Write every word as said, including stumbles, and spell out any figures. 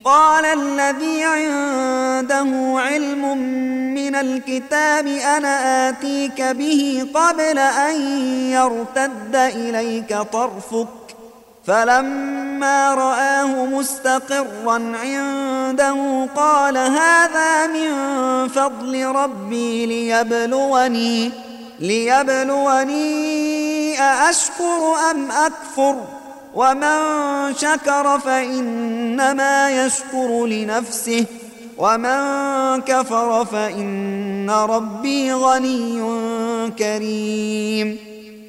قال الذي عنده علم من الكتاب أنا آتيك به قبل أن يرتد إليك طرفك فلما رآه مستقرا عنده قال هذا من فضل ربي ليبلوني, ليبلوني أأشكر أم أكفر ومن شكر فإنما يشكر لنفسه ومن كفر فإن ربي غني كريم